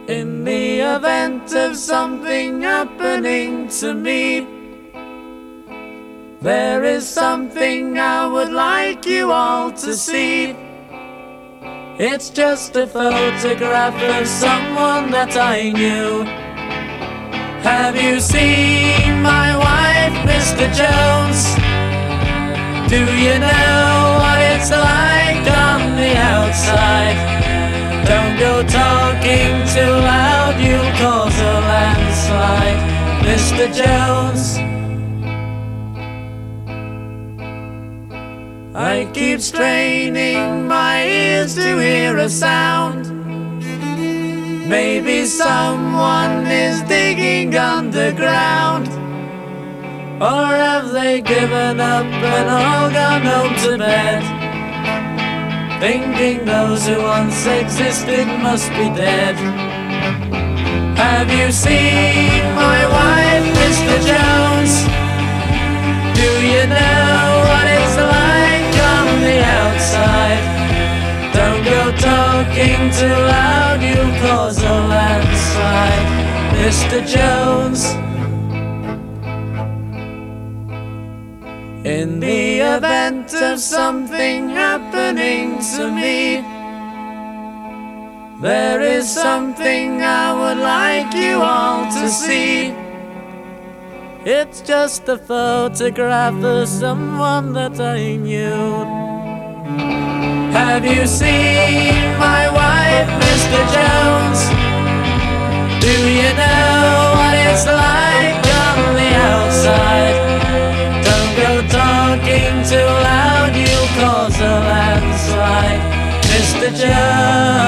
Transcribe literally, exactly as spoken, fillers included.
In the event of something happening to me, there is something I would like you all to see. It's just a photograph of someone that I knew. Have you seen my wife, Mister Jones? Do you know what it's like on the outside? Don't go talking too loud, you'll cause a landslide, Mister Jones. I keep straining my ears to hear a sound. Maybe someone is digging underground. Or have they given up and all gone home to bed, thinking those who once existed must be dead? Have you seen my wife, Mister Jones? Do you know what it's like on the outside? Don't go talking too loud, you'll cause a landslide, Mister Jones. In the event of something happening to me, there is something I would like you all to see. It's just a photograph of someone that I knew. Have you seen my wife, Mister Jones? Do you know what it's like on the outside? Talking too loud, you'll cause a landslide, Mister Jones.